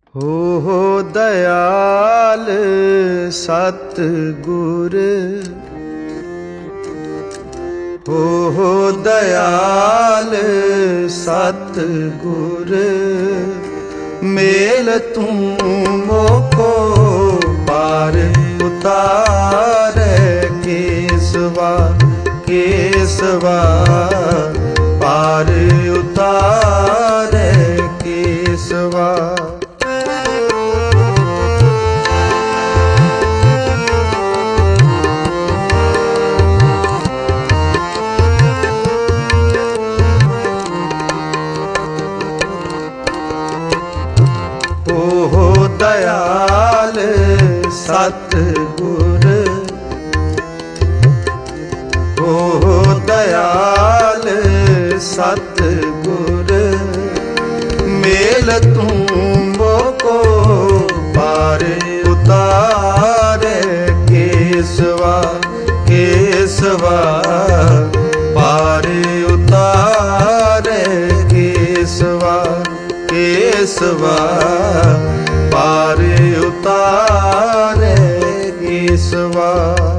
हो दयाल सतगुर, हो दयाल सतगुर, मेल तू मोको पार उतारे केसवा केसवा, पार उतारे केसवा। हो दयाल सतगुर, हो दयाल सतगुर, मेल तू मोको पार उतारे केसवा केसवा, पार उतारे केसवा केसवा, पार उतारे केसवा।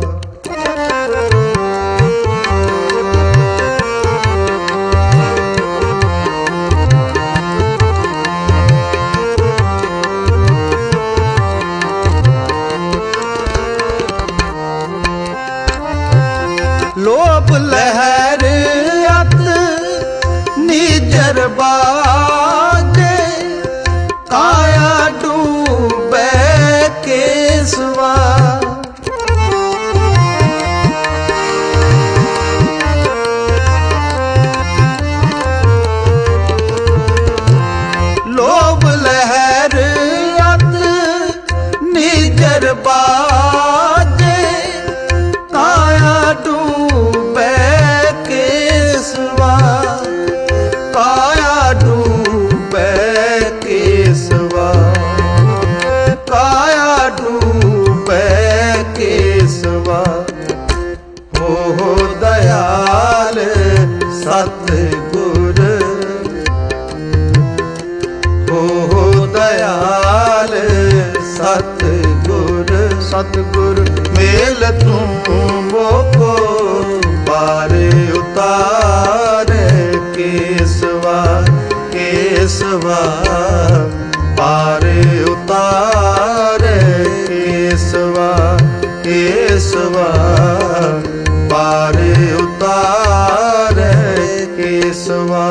लोभ लहर अत निजर बाजे, काया डूबे केसवा। लोभ लहर अत निजर बाजे, काया डूबे केसवा, काया डूबे केसवा, काया डूबे केसवा। हो दयाल सतगुर, हो दयाल सतगुर, सतगुर, मेल तू मोको पार उतारे केसवा केसवा, पार उतारे केसवा केसवा, पार उतारे केसवा।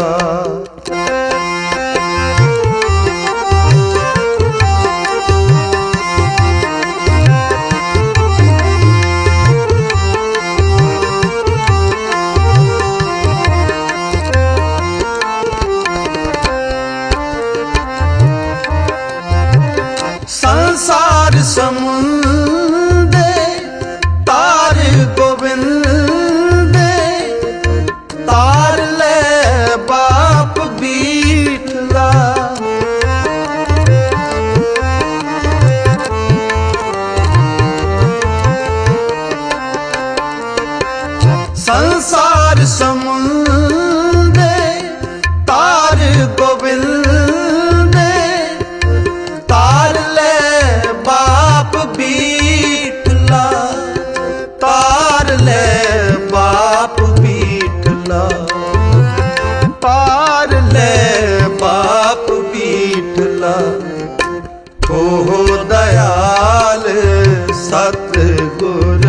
संसार समुंदे तार गोविंदे, तार ले बाप बीठला। संसार समुंदे तार गोविंदे, तार ले बाप बीठला, तार ले बाप बीठला, तार ले बाप बीठला। हो दयाल सतगुर,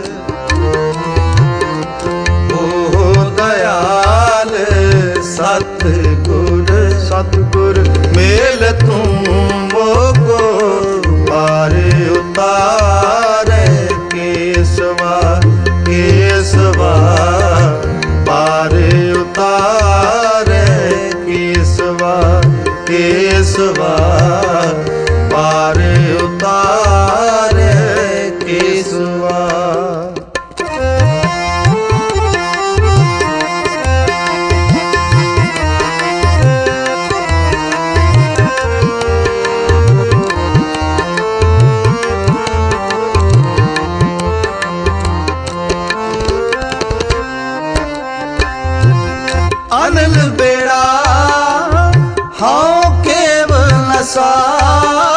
हो दयाल सतगुर, सतगुर, मेल तू मोको पार उतारे केसवा केसवा, पार उतारे केसवा केसवा, पार उतारे केसवा। अनल बेड़ा हाँ केवल सारे